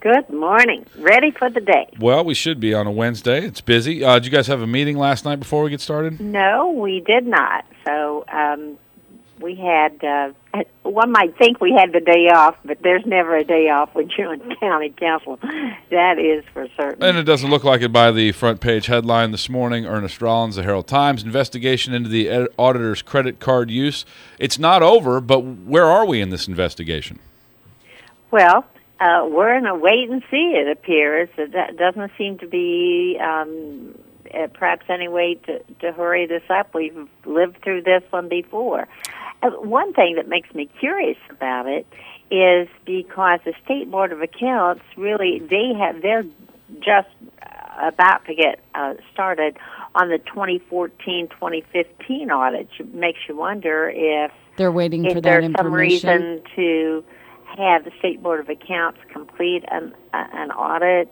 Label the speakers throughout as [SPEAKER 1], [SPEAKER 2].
[SPEAKER 1] Good morning. Ready for the day?
[SPEAKER 2] Well, we should be on a Wednesday. It's busy. Did you guys have a meeting last night before we get started?
[SPEAKER 1] No, we did not. So we had, one might think we had the day off, but there's never a day off when you're on county council. That is for certain.
[SPEAKER 2] And it doesn't look like it by the front page headline this morning. Ernest Rollins, the Herald Times, investigation into the auditor's credit card use. It's not over, but where are we in this investigation?
[SPEAKER 1] Well, we're in a wait and see, it appears. That doesn't seem to be perhaps any way to hurry this up. We've lived through this one before. One thing that makes me curious about it is because the State Board of Accounts really, they're just about to get started on the 2014-2015 audit. It makes you wonder if
[SPEAKER 3] they're waiting for that information.
[SPEAKER 1] If there's some reason to have the State Board of Accounts complete an audit.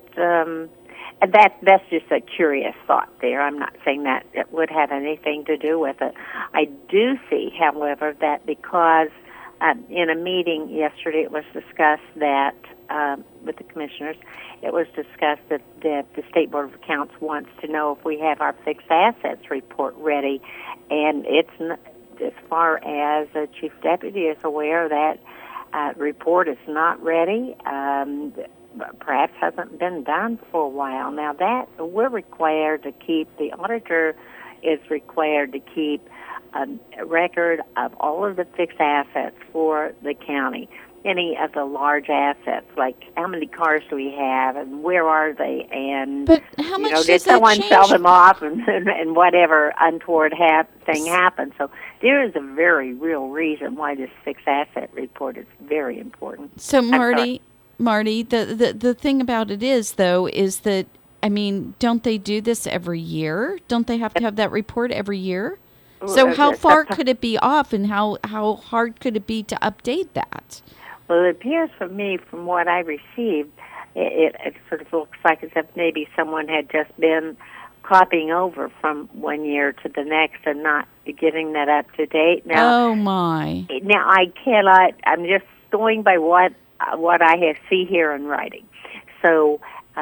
[SPEAKER 1] That's just a curious thought there. I'm not saying that it would have anything to do with it. I do see, however, that because in a meeting yesterday it was discussed that, with the commissioners, it was discussed that the State Board of Accounts wants to know if we have our fixed assets report ready. And it's, as far as the Chief Deputy is aware, that report is not ready. Perhaps hasn't been done for a while. Now that we're required to keep, the auditor is required to keep a record of all of the fixed assets for the county. Any of the large assets, like how many cars do we have and where are they, and
[SPEAKER 3] but how much does
[SPEAKER 1] did
[SPEAKER 3] that
[SPEAKER 1] someone
[SPEAKER 3] change?
[SPEAKER 1] sell them off, and whatever untoward thing happened. So there is a very real reason why this fixed asset report is very important.
[SPEAKER 3] So Marty, the thing about it is, though, is that, I mean, don't they do this every year? Don't they have to have that report every year? So how far could it be off, and how hard could it be to update that?
[SPEAKER 1] Well, it appears for me, from what I received, it sort of looks like as if maybe someone had just been copying over from one year to the next and not getting that up to date. Now,
[SPEAKER 3] oh my!
[SPEAKER 1] Now I cannot. I'm just going by what I see here in writing. So,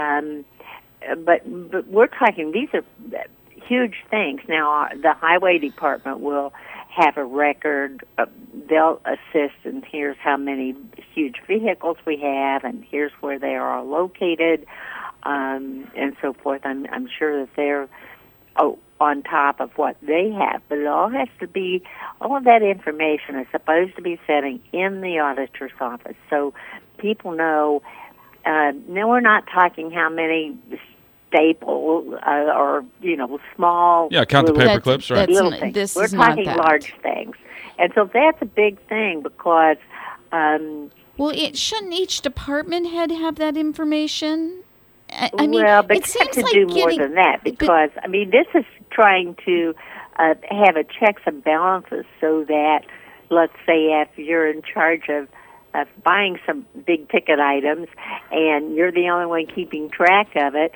[SPEAKER 1] but we're talking. These are huge things. Now, the highway department will have a record. They'll assist, and here's how many huge vehicles we have, and here's where they are all located, and so forth. I'm sure that they're on top of what they have, but it all has to be, all of that information is supposed to be sitting in the auditor's office, so people know. Now, we're not talking how many staple or small.
[SPEAKER 2] Yeah, count the paper clips, right?
[SPEAKER 1] Little things. We're talking large things, and so that's a big thing because.
[SPEAKER 3] Well, shouldn't each department head have that information? I mean,
[SPEAKER 1] well, but
[SPEAKER 3] it
[SPEAKER 1] you have
[SPEAKER 3] seems
[SPEAKER 1] to
[SPEAKER 3] like
[SPEAKER 1] do more than that because this is trying to have a checks and balances so that, let's say, if you're in charge of buying some big ticket items and you're the only one keeping track of it,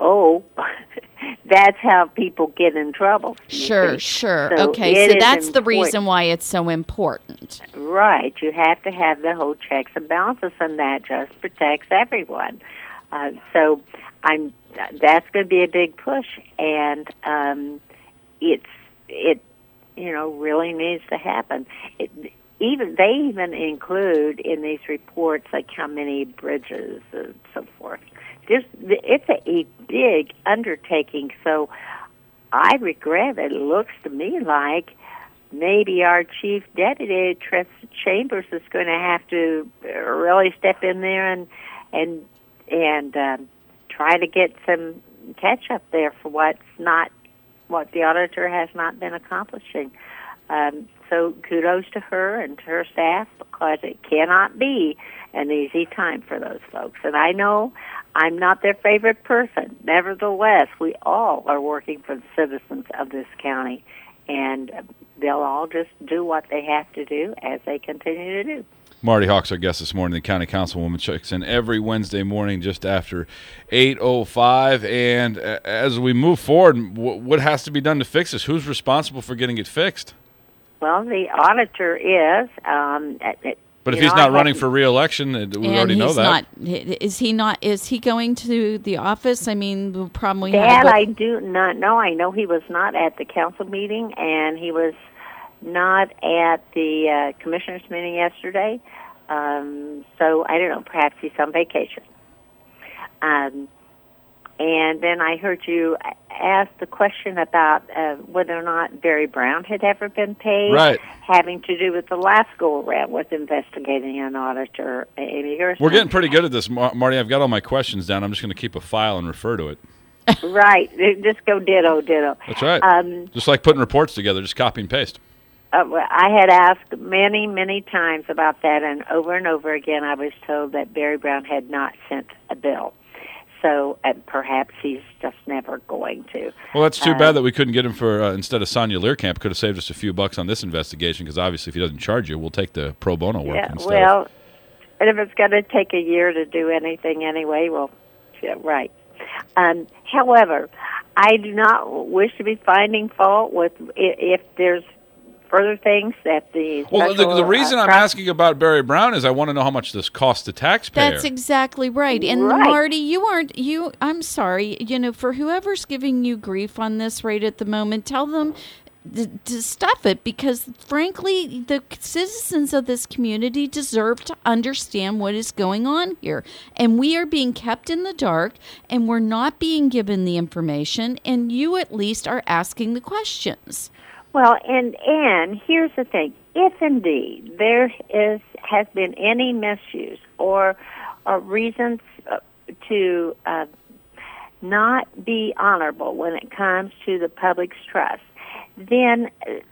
[SPEAKER 1] that's how people get in trouble.
[SPEAKER 3] Sure.
[SPEAKER 1] So
[SPEAKER 3] okay, so that's the reason why it's so important.
[SPEAKER 1] Right. You have to have the whole checks and balances, and that just protects everyone. So that's going to be a big push, and it really needs to happen. They even include in these reports like how many bridges and so forth. It's a big undertaking, so I regret it. It looks to me like maybe our chief deputy, Tressa Chambers, is going to have to really step in there and try to get some catch up there for what the auditor has not been accomplishing. So kudos to her and to her staff, because it cannot be an easy time for those folks. And I know I'm not their favorite person. Nevertheless, we all are working for the citizens of this county, and they'll all just do what they have to do as they continue to do.
[SPEAKER 2] Marty Hawks, our guest this morning. The county councilwoman checks in every Wednesday morning just after 8:05. And as we move forward, what has to be done to fix this? Who's responsible for getting it fixed?
[SPEAKER 1] Well, the auditor is.
[SPEAKER 2] But if he's not running for re-election, we already know that.
[SPEAKER 3] Is he not? Is he going to the office? I mean, the problem we
[SPEAKER 1] have.
[SPEAKER 3] That
[SPEAKER 1] I do not know. I know he was not at the council meeting, and he was not at the commissioners meeting yesterday. So I don't know. Perhaps he's on vacation. And then I heard you ask the question about whether or not Barry Brown had ever been paid,
[SPEAKER 2] right,
[SPEAKER 1] having to do with the last go-around with investigating an auditor. Amy Gerson.
[SPEAKER 2] We're getting pretty good at this, Marty. I've got all my questions down. I'm just going to keep a file and refer to it.
[SPEAKER 1] Right. Just go ditto.
[SPEAKER 2] That's right. Just like putting reports together, just copy and paste.
[SPEAKER 1] I had asked many times about that, and over again I was told that Barry Brown had not sent a bill. So perhaps he's just never going to.
[SPEAKER 2] Well, that's too bad that we couldn't get him for, instead of Sonia Learcamp, could have saved us a few bucks on this investigation, because obviously if he doesn't charge you, we'll take the pro bono work instead.
[SPEAKER 1] Well, and if it's going to take a year to do anything anyway, well, yeah, right. However, I do not wish to be finding fault with if there's further things that the
[SPEAKER 2] the reason I'm asking about Barry Brown is I want to know how much this costs the taxpayer.
[SPEAKER 3] That's exactly right. And Marty, I'm sorry, for whoever's giving you grief on this right at the moment, tell them to stuff it, because frankly the citizens of this community deserve to understand what is going on here, and we are being kept in the dark, and we're not being given the information, and you at least are asking the questions.
[SPEAKER 1] Well, and here's the thing: if indeed there has been any misuse or reasons to not be honorable when it comes to the public's trust, then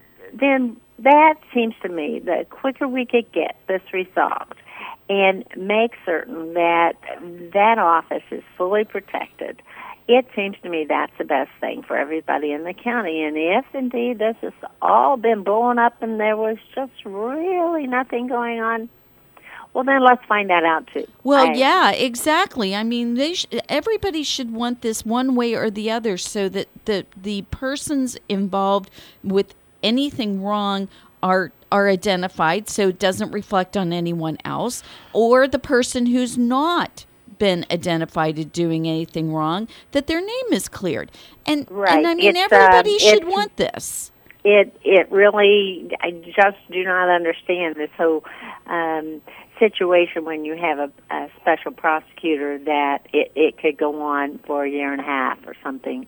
[SPEAKER 1] that seems to me the quicker we could get this resolved and make certain that that office is fully protected, it seems to me that's the best thing for everybody in the county. And if indeed this has all been blown up and there was just really nothing going on, well, then let's find that out too.
[SPEAKER 3] Well, yeah, exactly. I mean, everybody should want this one way or the other, so that the persons involved with anything wrong are identified, so it doesn't reflect on anyone else, or the person who's not been identified as doing anything wrong, that their name is cleared. And I mean, everybody should want this.
[SPEAKER 1] It really, I just do not understand this whole situation when you have a special prosecutor that it could go on for a year and a half or something.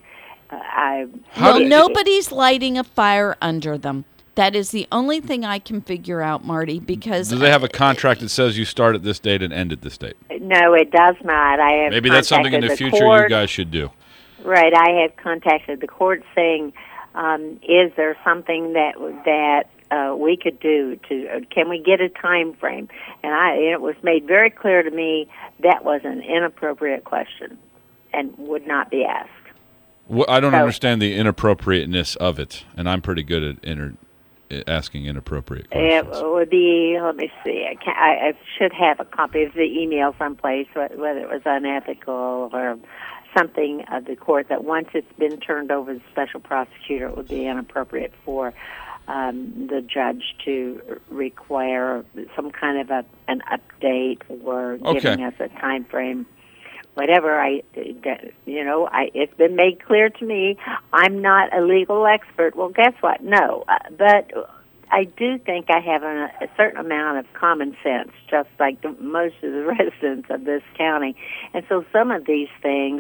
[SPEAKER 3] Nobody's lighting a fire under them. That is the only thing I can figure out, Marty, because...
[SPEAKER 2] Do they have a contract that says you start at this date and end at this date?
[SPEAKER 1] No, it does not. I have
[SPEAKER 2] Maybe that's something in the future you guys should do.
[SPEAKER 1] Right. I have contacted the court saying, is there something that we could do can we get a time frame? And it was made very clear to me that was an inappropriate question and would not be asked.
[SPEAKER 2] Well, I don't understand the inappropriateness of it, and I'm pretty good at asking inappropriate questions.
[SPEAKER 1] It would be, let me see, I should have a copy of the email someplace, whether it was unethical or something of the court, that once it's been turned over to the special prosecutor, it would be inappropriate for the judge to require some kind of an update or giving us a time frame. Whatever, it's been made clear to me I'm not a legal expert. Well, guess what? No, but I do think I have a certain amount of common sense, just like most of the residents of this county. And so some of these things,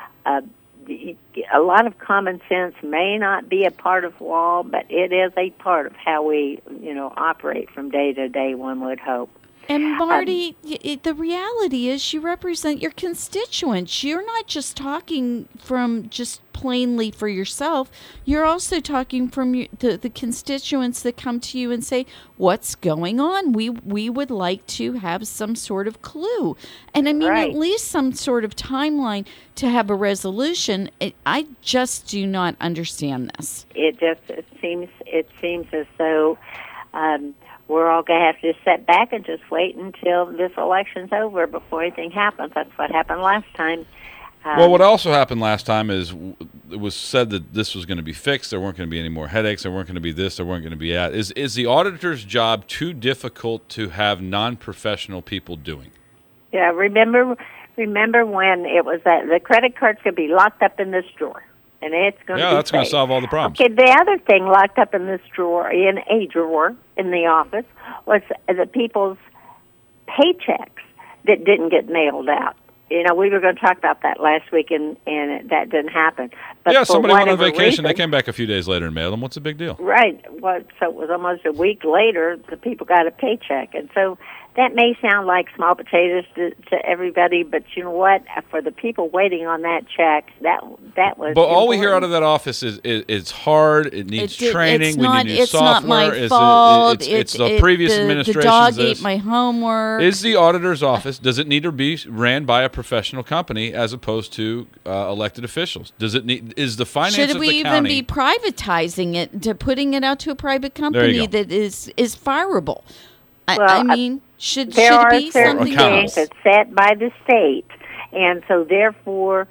[SPEAKER 1] a lot of common sense may not be a part of law, but it is a part of how we, operate from day to day, one would hope.
[SPEAKER 3] And Marty, the reality is you represent your constituents. You're not just talking from just plainly for yourself. You're also talking from the constituents that come to you and say, what's going on? We would like to have some sort of clue. And I mean, at least some sort of timeline to have a resolution. I just do not understand this.
[SPEAKER 1] It seems as though... we're all going to have to just sit back and just wait until this election's over before anything happens. That's what happened last time.
[SPEAKER 2] Well, what also happened last time is it was said that this was going to be fixed. There weren't going to be any more headaches. There weren't going to be this. There weren't going to be that. Is the auditor's job too difficult to have non-professional people doing?
[SPEAKER 1] Yeah, remember when it was that the credit cards could be locked up in this drawer, and it's going to be
[SPEAKER 2] that's going to
[SPEAKER 1] safe.
[SPEAKER 2] solve all the problems.
[SPEAKER 1] Okay, the other thing locked up in this drawer, in a drawer in the office, was the people's paychecks that didn't get mailed out. You know, we were going to talk about that last week, and that didn't happen. But
[SPEAKER 2] somebody went on vacation.
[SPEAKER 1] Reason,
[SPEAKER 2] they came back a few days later and mailed them. What's the big deal?
[SPEAKER 1] Right. Well, so it was almost a week later the people got a paycheck. And so that may sound like small potatoes to everybody, but you know what? For the people waiting on that check, that was
[SPEAKER 2] But all
[SPEAKER 1] important.
[SPEAKER 2] we hear out of that office is it's hard, it needs training, we need new
[SPEAKER 3] it's
[SPEAKER 2] software.
[SPEAKER 3] Not my fault.
[SPEAKER 2] It's the previous administration's
[SPEAKER 3] The dog
[SPEAKER 2] this.
[SPEAKER 3] ate my homework.
[SPEAKER 2] Is the auditor's office, does it need to be ran by a professional company as opposed to elected officials? Does it need? Is the finance
[SPEAKER 3] Should
[SPEAKER 2] of
[SPEAKER 3] we
[SPEAKER 2] the
[SPEAKER 3] even
[SPEAKER 2] county,
[SPEAKER 3] be privatizing it, to putting it out to a private company that is fireable? I mean, should
[SPEAKER 1] there
[SPEAKER 3] it
[SPEAKER 1] are
[SPEAKER 3] be
[SPEAKER 1] certain
[SPEAKER 3] something
[SPEAKER 1] things
[SPEAKER 3] else?
[SPEAKER 1] that's set by the state, and so therefore,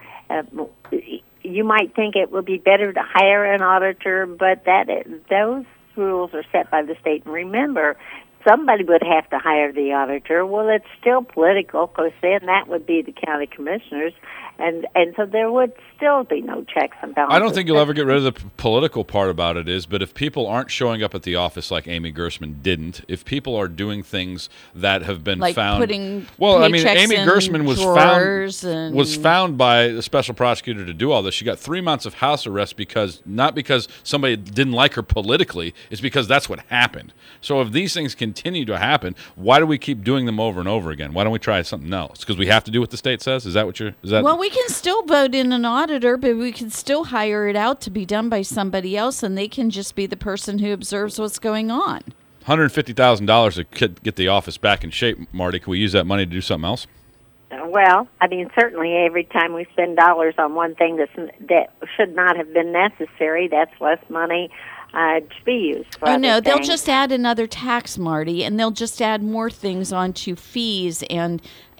[SPEAKER 1] you might think it would be better to hire an auditor, but those rules are set by the state. And remember, somebody would have to hire the auditor. Well, it's still political, because then that would be the county commissioners, and so there would still be no checks and balances.
[SPEAKER 2] I don't think you'll ever get rid of the political part about it but if people aren't showing up at the office like Amy Gersman didn't, if people are doing things that have been
[SPEAKER 3] like
[SPEAKER 2] found...
[SPEAKER 3] putting
[SPEAKER 2] Amy
[SPEAKER 3] in
[SPEAKER 2] Gersman was found by the special prosecutor to do all this. She got 3 months of house arrest not because somebody didn't like her politically, it's because that's what happened. So if these things continue to happen, why do we keep doing them over and over again? Why don't we try something else? Because we have to do what the state says? Is that what
[SPEAKER 3] Well, we can still vote in an auditor, but we can still hire it out to be done by somebody else, and they can just be the person who observes what's going on.
[SPEAKER 2] $150,000 to get the office back in shape, Marty. Can we use that money to do something else?
[SPEAKER 1] Well, I mean, certainly every time we spend dollars on one thing that should not have been necessary, that's less money to be used for
[SPEAKER 3] no, they'll
[SPEAKER 1] things.
[SPEAKER 3] just add another tax, Marty, and they'll just add more things onto fees, and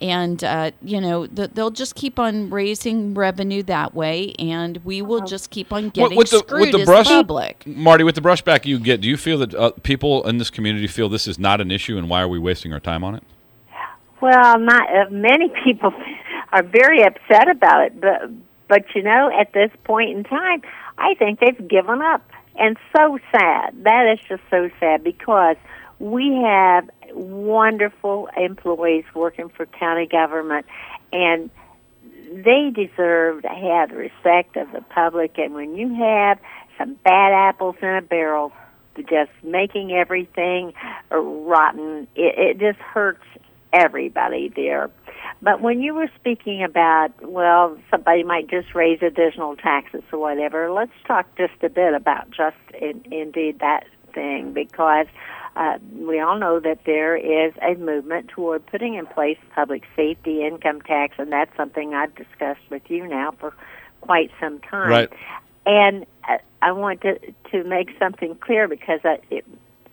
[SPEAKER 3] they'll just keep on raising revenue that way, and we will just keep on getting screwed as the public.
[SPEAKER 2] Marty, with the brushback you get, do you feel that people in this community feel this is not an issue, and why are we wasting our time on it?
[SPEAKER 1] Well, not many people are very upset about it, but at this point in time, I think they've given up. And so sad. That is just so sad, because we have wonderful employees working for county government, and they deserve to have the respect of the public. And when you have some bad apples in a barrel just making everything rotten, it just hurts everybody there. But when you were speaking about, well, somebody might just raise additional taxes or whatever, let's talk just a bit about just indeed that thing, because we all know that there is a movement toward putting in place public safety income tax, and that's something I've discussed with you now for quite some time.
[SPEAKER 2] Right.
[SPEAKER 1] And I want to make something clear, because it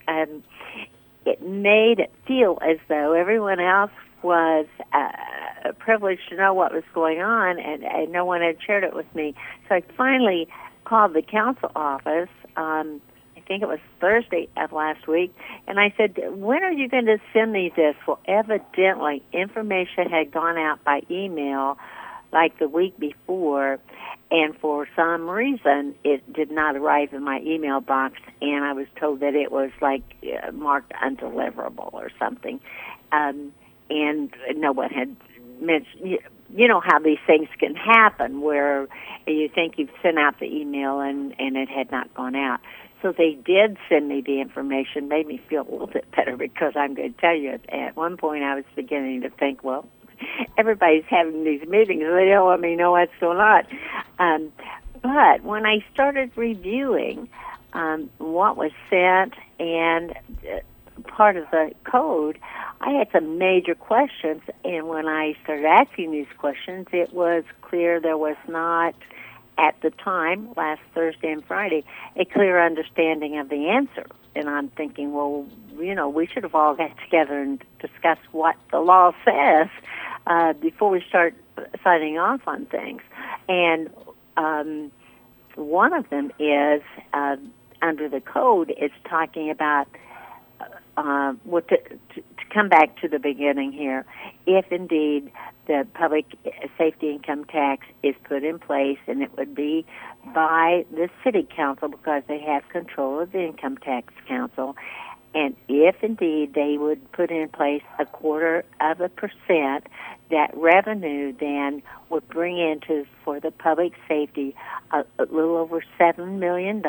[SPEAKER 1] made it feel as though everyone else was privileged to know what was going on, and no one had shared it with me. So I finally called the council office, I think it was Thursday of last week, and I said, when are you going to send me this? Well, evidently information had gone out by email like the week before, and for some reason it did not arrive in my email box, and I was told that it was like marked undeliverable or something. And no one had mentioned, you know how these things can happen, where you think you've sent out the email and it had not gone out. So they did send me the information, made me feel a little bit better, because I'm going to tell you, at one point I was beginning to think, well, everybody's having these meetings, and they don't let me know what's going on. But when I started reviewing what was sent and part of the code, I had some major questions, and when I started asking these questions, it was clear there was not, at the time, last Thursday and Friday, a clear understanding of the answer. And I'm thinking, well, we should have all got together and discussed what the law says before we start signing off on things. And one of them is under the code. It's talking about to come back to the beginning here. If indeed the public safety income tax is put in place, and it would be by the city council because they have control of the income tax council, and if indeed they would put in place 0.25%, that revenue then would bring into, for the public safety, a little over $7 million.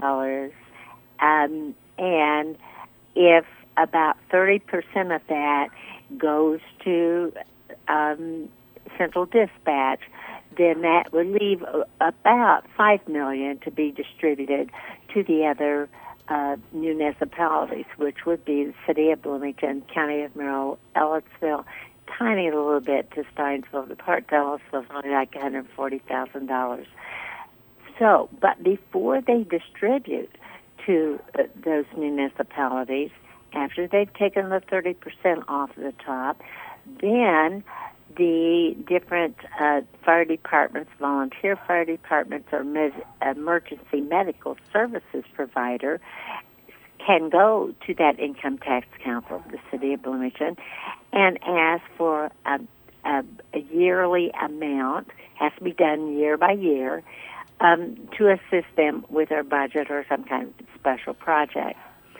[SPEAKER 1] And if about 30% of that goes to central dispatch, then that would leave about $5 million to be distributed to the other municipalities, which would be the city of Bloomington, county of Merrill, Ellettsville, tiny little bit to Steinsville, the part to Ellettsville, only like $140,000. So, but before they distribute to those municipalities, after they've taken the 30% off the top, then the different fire departments, volunteer fire departments, or emergency medical services provider can go to that income tax council, the city of Bloomington, and ask for a yearly amount, has to be done year by year, to assist them with their budget or some kind of special project.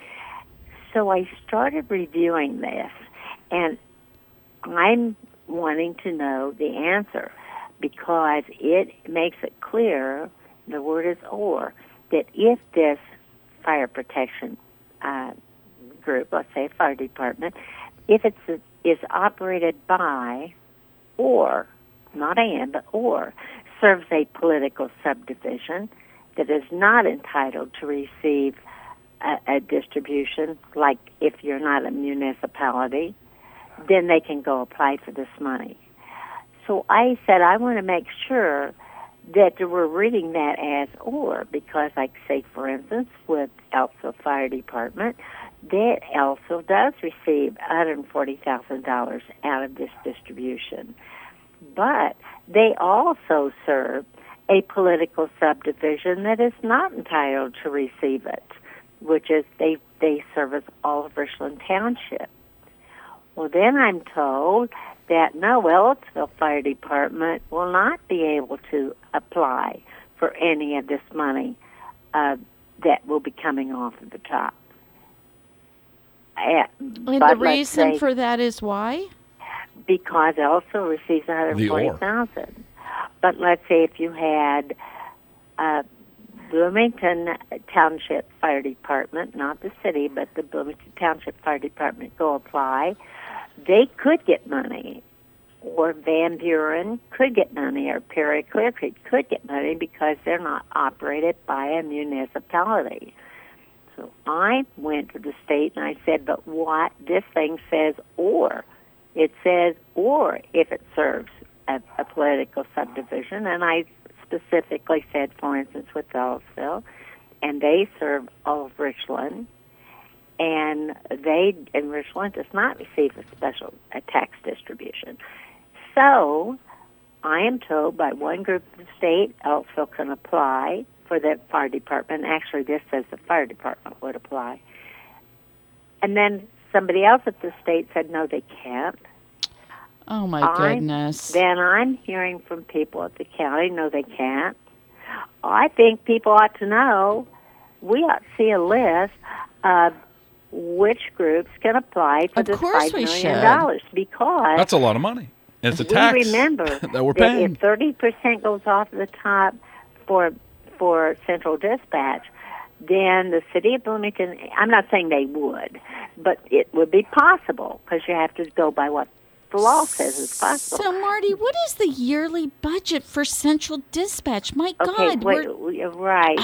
[SPEAKER 1] So I started reviewing this, and I'm wanting to know the answer because it makes it clear, the word is or, that if this fire protection group, let's say a fire department, if it is operated by or, not and, but or, serves a political subdivision that is not entitled to receive a distribution, like if you're not a municipality, then they can go apply for this money. So I said I want to make sure that we're reading that as or, because, like, say, for instance, with Ellettsville Fire Department, that Ellettsville does receive $140,000 out of this distribution. But they also serve a political subdivision that is not entitled to receive it, which is they service all of Richland Township. Well, then I'm told that no, Ellettsville Fire Department will not be able to apply for any of this money that will be coming off of the top.
[SPEAKER 3] And the reason for that is why?
[SPEAKER 1] Because Ellettsville receives $140,000. But let's say if you had Bloomington Township Fire Department, not the city, but the Bloomington Township Fire Department go apply, they could get money, or Van Buren could get money, or Perry Clear Creek could get money because they're not operated by a municipality. So I went to the state and I said, but what? This thing says or. It says or if it serves a political subdivision, and I specifically said, for instance, with Ellettsville, and they serve all of Richland, and Richland does not receive a tax distribution. So I am told by one group of the state, Ellettsville can apply for the fire department. Actually, this says the fire department would apply. And then somebody else at the state said, no, they can't.
[SPEAKER 3] Oh, my goodness.
[SPEAKER 1] Then I'm hearing from people at the county, no, they can't. I think people ought to know, we ought to see a list of which groups can apply for this $5 million. Because
[SPEAKER 2] that's a lot of money. And it's a tax.
[SPEAKER 1] We remember
[SPEAKER 2] that we're paying.
[SPEAKER 1] If 30% goes off the top for central dispatch, then the city of Bloomington, I'm not saying they would, but it would be possible because you have to go by what the law says is possible.
[SPEAKER 3] So, Marty, what is the yearly budget for central dispatch? My God.
[SPEAKER 1] Wait, right.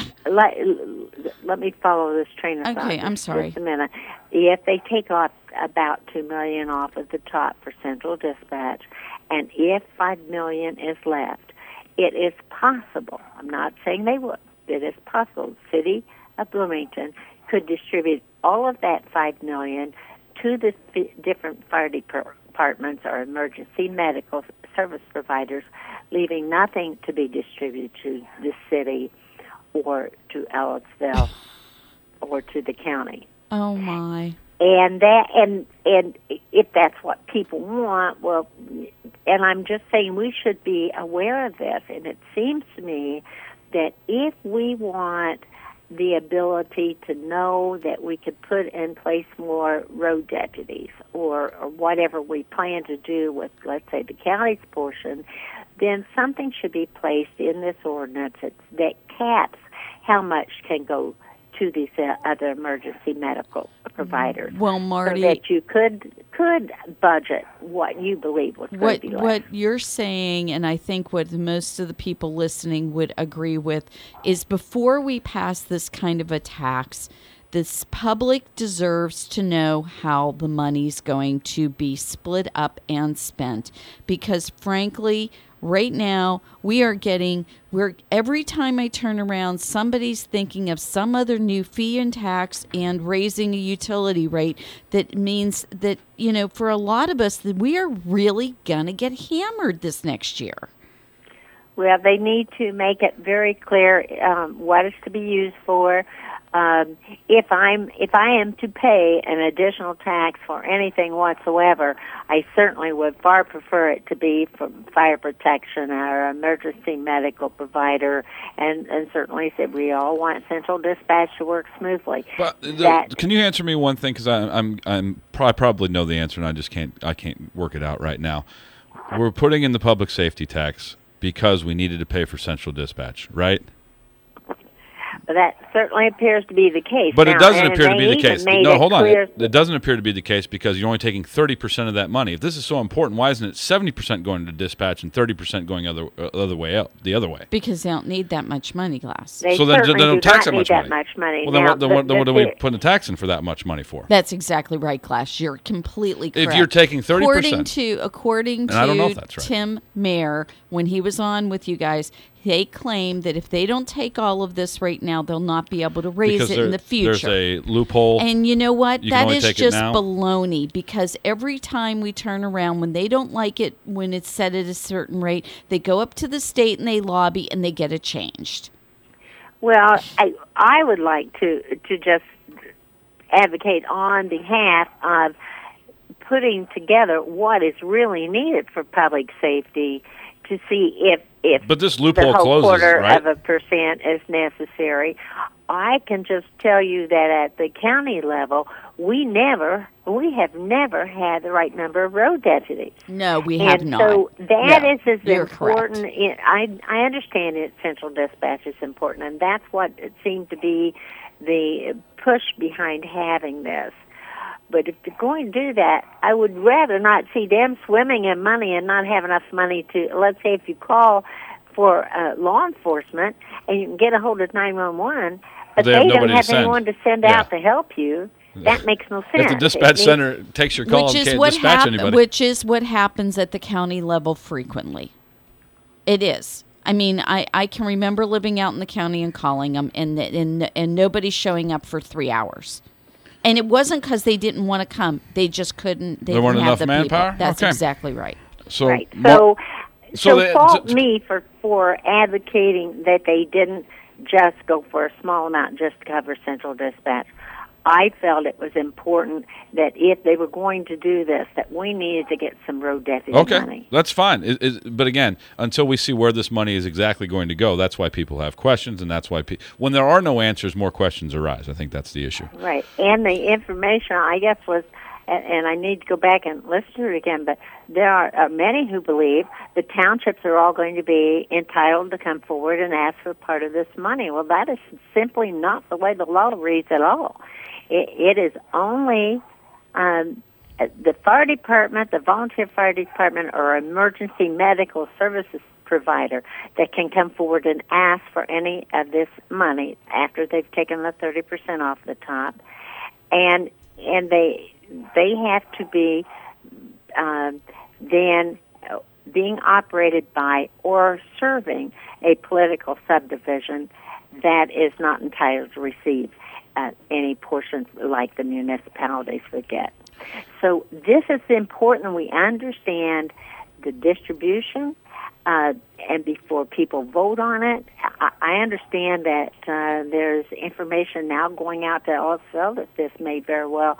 [SPEAKER 1] Let me follow this train of thought.
[SPEAKER 3] Okay, I'm sorry.
[SPEAKER 1] Just a minute. If they take off about $2 million off of the top for central dispatch, and if $5 million is left, it is possible. I'm not saying they would. It is possible. The city of Bloomington could distribute all of that $5 million to the different fire departments or emergency medical service providers, leaving nothing to be distributed to the city or to Ellisville or to the county.
[SPEAKER 3] Oh my!
[SPEAKER 1] And if that's what people want, well, and I'm just saying we should be aware of this. And it seems to me that if we want the ability to know that we could put in place more road deputies or whatever we plan to do with, let's say, the county's portion, then something should be placed in this ordinance that caps how much can go to these other emergency medical providers.
[SPEAKER 3] Well, Marty,
[SPEAKER 1] so that you could budget what you believe was going to be left.
[SPEAKER 3] What you're saying, and I think what most of the people listening would agree with, is before we pass this kind of a tax, this public deserves to know how the money's going to be split up and spent. Because frankly, right now, every time I turn around, somebody's thinking of some other new fee and tax and raising a utility rate that means that, for a lot of us, that we are really going to get hammered this next year.
[SPEAKER 1] Well, they need to make it very clear what it's to be used for. If I am to pay an additional tax for anything whatsoever, I certainly would far prefer it to be for fire protection or emergency medical provider, and certainly said we all want central dispatch to work smoothly.
[SPEAKER 2] But can you answer me one thing? Because I probably know the answer, and I can't work it out right now. We're putting in the public safety tax because we needed to pay for central dispatch, right?
[SPEAKER 1] But that certainly appears to be the case.
[SPEAKER 2] But
[SPEAKER 1] now,
[SPEAKER 2] it doesn't appear to be the case.
[SPEAKER 1] No,
[SPEAKER 2] hold on. It doesn't appear to be the case because you're only taking 30% of that money. If this is so important, why isn't it 70% going to dispatch and 30% going the other way?
[SPEAKER 3] Because they don't need that much money, Glass.
[SPEAKER 1] They
[SPEAKER 2] so then don't tax that much
[SPEAKER 1] money.
[SPEAKER 2] Well, then what are we putting the tax in for that much money for?
[SPEAKER 3] That's exactly right, Glass. You're completely correct.
[SPEAKER 2] If you're taking 30%.
[SPEAKER 3] According to
[SPEAKER 2] I don't know if that's right.
[SPEAKER 3] Tim Mayer, when he was on with you guys, they claim that if they don't take all of this right now, they'll not be able to raise it in the future.
[SPEAKER 2] There's a loophole.
[SPEAKER 3] And you know what? That is just
[SPEAKER 2] now.
[SPEAKER 3] Baloney, because every time we turn around, when they don't like it, when it's set at a certain rate, they go up to the state and they lobby and they get it changed.
[SPEAKER 1] Well, I would like to just advocate on behalf of putting together what is really needed for public safety to see if
[SPEAKER 2] but this loophole
[SPEAKER 1] the whole
[SPEAKER 2] closes, right?
[SPEAKER 1] 0.25% is necessary. I can just tell you that at the county level, we have never had the right number of road deputies.
[SPEAKER 3] No, we have not.
[SPEAKER 1] So that is as
[SPEAKER 3] you're
[SPEAKER 1] important.
[SPEAKER 3] Correct.
[SPEAKER 1] I understand that central dispatch is important, and that's what it seemed to be the push behind having this. But if they're going to do that, I would rather not see them swimming in money and not have enough money to, let's say if you call for law enforcement and you can get a hold of 911, but they don't have anyone to send out to help you, that makes no sense.
[SPEAKER 2] If the dispatch center takes your call and can't dispatch anybody.
[SPEAKER 3] Which is what happens at the county level frequently. It is. I mean, I can remember living out in the county and calling them, and nobody's showing up for 3 hours. And it wasn't because they didn't want to come; they just couldn't. They
[SPEAKER 2] weren't
[SPEAKER 3] didn't have
[SPEAKER 2] enough manpower.
[SPEAKER 3] That's exactly right.
[SPEAKER 1] So fault me for advocating that they didn't just go for a small amount just to cover central dispatch. I felt it was important that if they were going to do this, that we needed to get some road deputy money.
[SPEAKER 2] That's fine. But again, until we see where this money is exactly going to go, that's why people have questions, and that's why when there are no answers, more questions arise. I think that's the issue.
[SPEAKER 1] Right. And the information, I guess, was, and I need to go back and listen to it again, but there are many who believe the townships are all going to be entitled to come forward and ask for part of this money. Well, that is simply not the way the law reads at all. It is only the fire department, the volunteer fire department, or emergency medical services provider that can come forward and ask for any of this money after they've taken the 30% off the top, and they have to be then being operated by or serving a political subdivision that is not entitled to receive any portions like the municipalities would get. So this is important. We understand the distribution and before people vote on it. I understand that there's information now going out to Ellisville that this may very well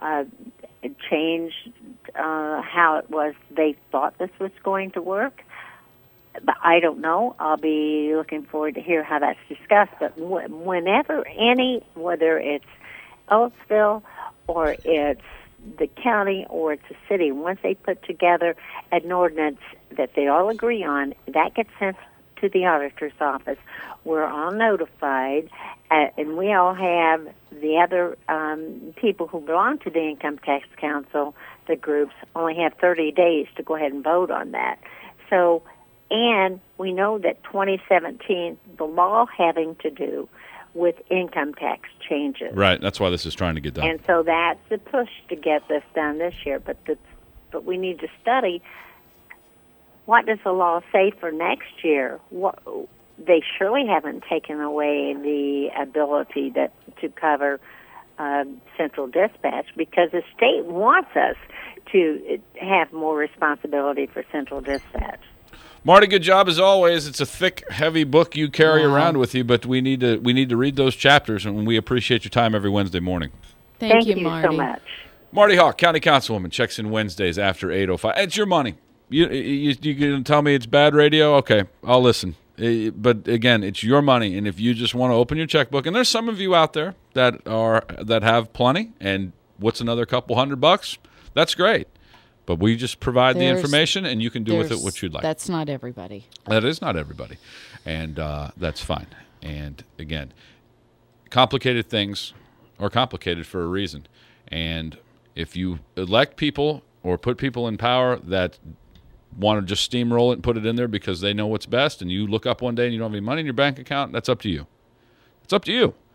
[SPEAKER 1] change how it was they thought this was going to work. But I don't know. I'll be looking forward to hear how that's discussed. But whenever whether it's Ellisville or it's the county or it's a city, once they put together an ordinance that they all agree on, that gets sent to the auditor's office. We're all notified, and we all have the other people who belong to the Income Tax Council, the groups, only have 30 days to go ahead and vote on that. So, and we know that 2017, the law having to do with income tax changes.
[SPEAKER 2] Right, that's why this is trying to get done.
[SPEAKER 1] And so that's the push to get this done this year. But we need to study, what does the law say for next year? They surely haven't taken away the ability to cover central dispatch, because the state wants us to have more responsibility for central dispatch.
[SPEAKER 2] Marty, good job as always. It's a thick, heavy book you carry around with you, but we need to read those chapters, and we appreciate your time every Wednesday morning.
[SPEAKER 3] Thank you, Marty.
[SPEAKER 1] So much.
[SPEAKER 2] Marty Hawk, County Councilwoman, checks in Wednesdays after 8:05. It's your money. You going to tell me it's bad radio? Okay, I'll listen. But again, it's your money, and if you just want to open your checkbook, and there's some of you out there that have plenty, and what's another couple $100? That's great. But we just provide the information, and you can do with it what you'd like.
[SPEAKER 3] That's not everybody.
[SPEAKER 2] That is not everybody, and that's fine. And again, complicated things are complicated for a reason. And if you elect people or put people in power that want to just steamroll it and put it in there because they know what's best, and you look up one day and you don't have any money in your bank account, that's up to you. It's up to you.